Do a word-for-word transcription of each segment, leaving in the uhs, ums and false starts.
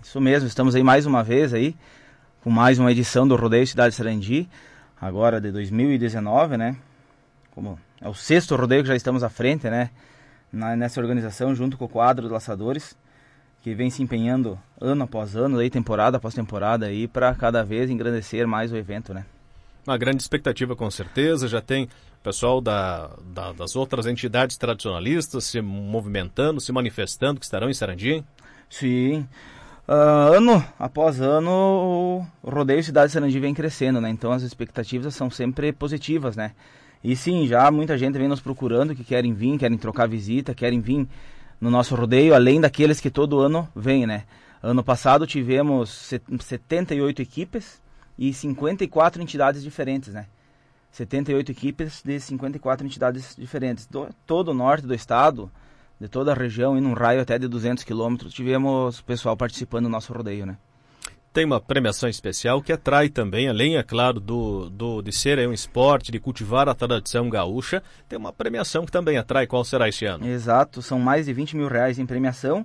Isso mesmo, estamos aí mais uma vez aí, com mais uma edição do Rodeio Cidade Sarandi, agora de dois mil e dezenove, né? Como é o sexto rodeio que já estamos à frente, né? Na, nessa organização, junto com o quadro de laçadores, que vem se empenhando ano após ano, aí, temporada após temporada, aí, para cada vez engrandecer mais o evento, né? Uma grande expectativa, com certeza. Já tem o pessoal da, da, das outras entidades tradicionalistas se movimentando, se manifestando, que estarão em Sarandi. Sim. Uh, ano após ano, o Rodeio Cidade Sarandi vem crescendo, né? Então as expectativas são sempre positivas, né? E sim, já muita gente vem nos procurando, que querem vir, querem trocar visita, querem vir no nosso rodeio, além daqueles que todo ano vêm, né? Ano passado tivemos setenta e oito equipes e cinquenta e quatro entidades diferentes, né? setenta e oito equipes de cinquenta e quatro entidades diferentes. Do todo o norte do estado, de toda a região, e num raio até de duzentos quilômetros, tivemos pessoal participando do nosso rodeio, né? Tem uma premiação especial que atrai também, além, é claro, do, do, de ser aí um esporte, de cultivar a tradição gaúcha, tem uma premiação que também atrai. Qual será esse ano? Exato, são mais de vinte mil reais em premiação,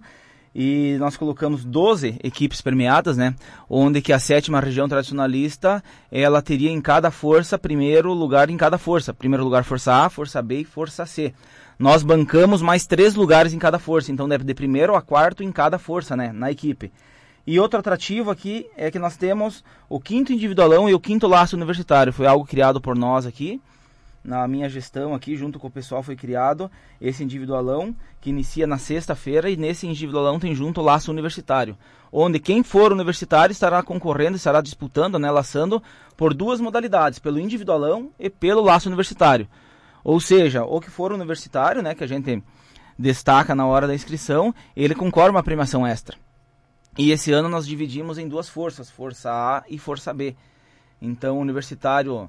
e nós colocamos doze equipes premiadas, né? Onde que a sétima região tradicionalista, ela teria em cada força, primeiro lugar em cada força. Primeiro lugar força A, força B e força C. Nós bancamos mais três lugares em cada força, então deve de primeiro a quarto em cada força, né, na equipe. E outro atrativo aqui é que nós temos o quinto individualão e o quinto laço universitário. Foi algo criado por nós aqui, na minha gestão aqui, junto com o pessoal foi criado esse individualão, que inicia na sexta-feira, e nesse individualão tem junto o laço universitário, onde quem for universitário estará concorrendo, estará disputando, né, laçando por duas modalidades, pelo individualão e pelo laço universitário. Ou seja, o que for universitário, né, que a gente destaca na hora da inscrição, ele concorre a uma premiação extra. E esse ano nós dividimos em duas forças, força A e força B. Então o universitário,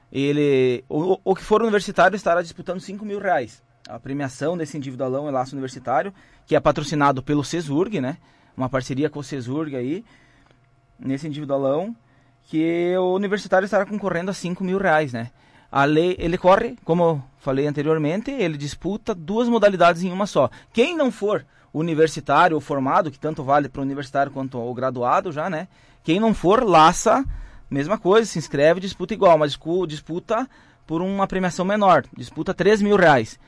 ele, o, o que for universitário estará disputando cinco mil reais. A premiação desse individualão e laço universitário, que é patrocinado pelo CESURG, né, uma parceria com o CESURG aí, nesse individualão, que o universitário estará concorrendo a cinco mil reais, né. A lei, ele corre, como eu falei anteriormente, ele disputa duas modalidades em uma só. Quem não for universitário ou formado, que tanto vale para o universitário quanto o graduado já, né? Quem não for, laça, mesma coisa, se inscreve, disputa igual, mas disputa por uma premiação menor, disputa três mil reais.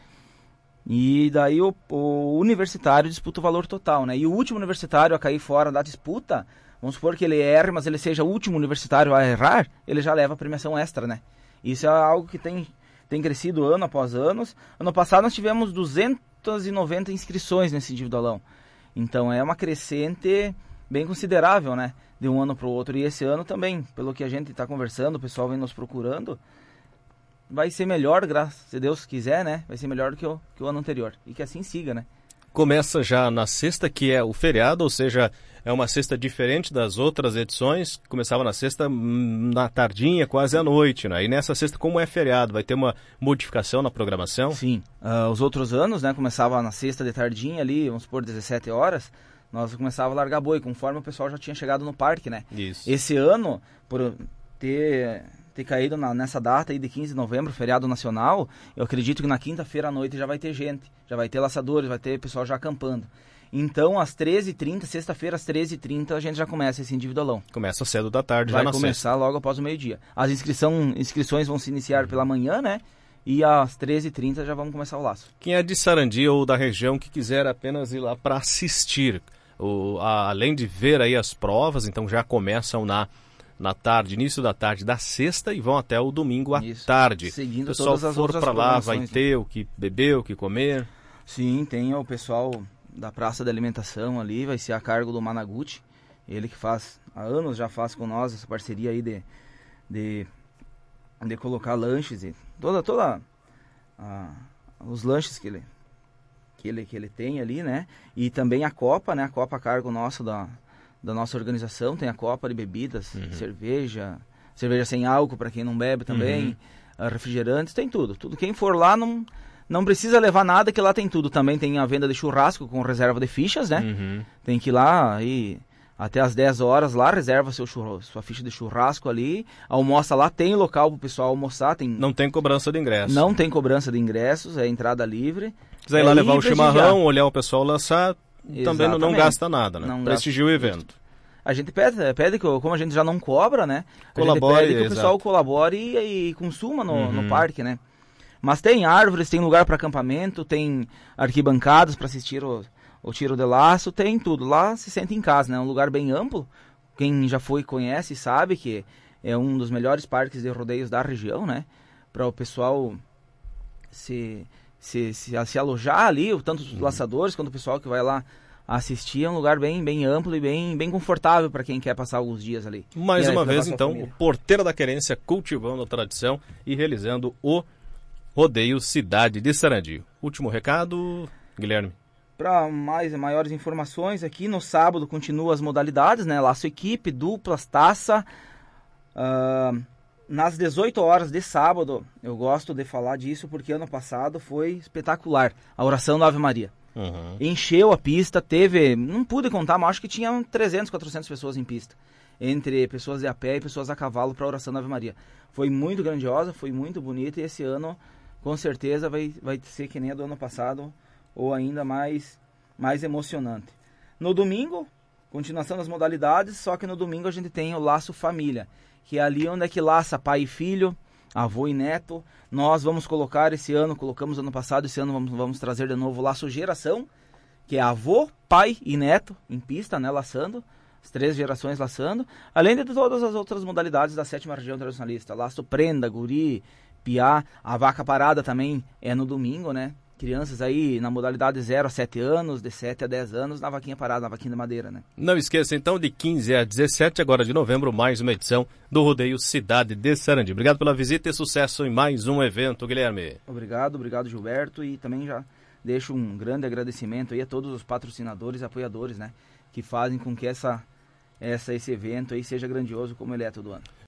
E daí o, o universitário disputa o valor total, né? E o último universitário a cair fora da disputa, vamos supor que ele erre, mas ele seja o último universitário a errar, ele já leva a premiação extra, né? Isso é algo que tem, tem crescido ano após ano. Ano passado nós tivemos duzentas e noventa inscrições nesse individualão. Então é uma crescente bem considerável, né? De um ano para o outro. E esse ano também, pelo que a gente está conversando, o pessoal vem nos procurando, vai ser melhor, graças a Deus quiser, né? Vai ser melhor do que o, que o ano anterior. E que assim siga, né? Começa já na sexta, que é o feriado, ou seja, é uma sexta diferente das outras edições. Começava na sexta, na tardinha, quase à noite, né? E nessa sexta, como é feriado, vai ter uma modificação na programação? Sim. Uh, os outros anos, né, começava na sexta de tardinha ali, vamos supor, dezessete horas, nós começava a largar boi, conforme o pessoal já tinha chegado no parque, né? Isso. Esse ano, por ter... ter caído na, nessa data aí de quinze de novembro, feriado nacional, eu acredito que na quinta-feira à noite já vai ter gente, já vai ter laçadores, vai ter pessoal já acampando. Então, às treze e trinta, sexta-feira, às treze e trinta, a gente já começa esse individualão. Começa cedo da tarde, vai já na começar sexta. Logo após o meio-dia. As inscrição, inscrições vão se iniciar pela manhã, né? E às treze e trinta já vamos começar o laço. Quem é de Sarandi ou da região que quiser apenas ir lá para assistir, o, a, além de ver aí as provas, então já começam na... na tarde, início da tarde da sexta, e vão até o domingo à Isso. tarde. Seguindo o pessoal todas as for outras para lá, vai programações, né? ter o que beber, o que comer. Sim, tem o pessoal da Praça de Alimentação ali, vai ser a cargo do Managuchi, ele que faz, há anos já faz com nós essa parceria aí de, de, de colocar lanches e toda, toda a, os lanches que ele, que, ele, que ele tem ali, né? E também a Copa, né? A Copa a cargo nosso da da nossa organização, tem a copa de bebidas, uhum. cerveja, cerveja sem álcool para quem não bebe também, uhum. refrigerantes, tem tudo. Tudo quem for lá não, não precisa levar nada, que lá tem tudo. Também tem a venda de churrasco com reserva de fichas, né? Uhum. Tem que ir lá e até às dez horas lá, reserva seu churro, sua ficha de churrasco ali, almoça lá, tem local para o pessoal almoçar. Tem... Não tem cobrança de ingresso. Não tem cobrança de ingressos, é entrada livre. Se quiser ir lá levar o chimarrão, olhar o pessoal lançar... Também não, não gasta nada, né? Não Prestigia o evento. A gente pede, pede que, como a gente já não cobra, né? Colabore, a gente pede que o pessoal exato. colabore e, e consuma no, Uhum. no parque, né? Mas tem árvores, tem lugar para acampamento, tem arquibancadas para assistir o, o tiro de laço, tem tudo. Lá se sente em casa, né? É um lugar bem amplo. Quem já foi conhece sabe que é um dos melhores parques de rodeios da região, né? Para o pessoal se, se, se, se alojar ali, tanto os laçadores quanto o pessoal que vai lá assistir. É um lugar bem, bem amplo e bem, bem confortável para quem quer passar alguns dias ali. Mais E aí, uma levar vez, sua então, família. o Porteira da Querência cultivando a tradição e realizando o Rodeio Cidade de Sarandi. Último recado, Guilherme. Para mais maiores informações, aqui no sábado continuam as modalidades, né? Laço equipe, duplas, taça. Uh, nas dezoito horas de sábado, eu gosto de falar disso porque ano passado foi espetacular. A oração da Ave Maria. Uhum. Encheu a pista, teve, não pude contar, mas acho que tinha trezentas, quatrocentas pessoas em pista. Entre pessoas de a pé e pessoas a cavalo para a oração da Ave Maria. Foi muito grandiosa, foi muito bonita e esse ano, com certeza, vai, vai ser que nem a do ano passado ou ainda mais, mais emocionante. No domingo, continuação das modalidades, só que no domingo a gente tem o Laço Família, que é ali onde é que laça pai e filho, avô e neto. Nós vamos colocar esse ano, colocamos ano passado, esse ano vamos, vamos trazer de novo o Laço Geração, que é avô, pai e neto em pista, né, laçando, as três gerações laçando, além de todas as outras modalidades da sétima região tradicionalista, laço prenda, guri, piá, a vaca parada também é no domingo, né, crianças aí na modalidade zero a sete anos, de sete a dez anos, na vaquinha parada, na vaquinha de madeira, né. Não esqueça, então, de quinze a dezessete, agora de novembro, mais uma edição do Rodeio Cidade de Sarandi. Obrigado pela visita e sucesso em mais um evento, Guilherme. Obrigado, obrigado, Gilberto, e também já deixo um grande agradecimento aí a todos os patrocinadores e apoiadores, né, que fazem com que essa, essa, esse evento aí seja grandioso como ele é todo ano.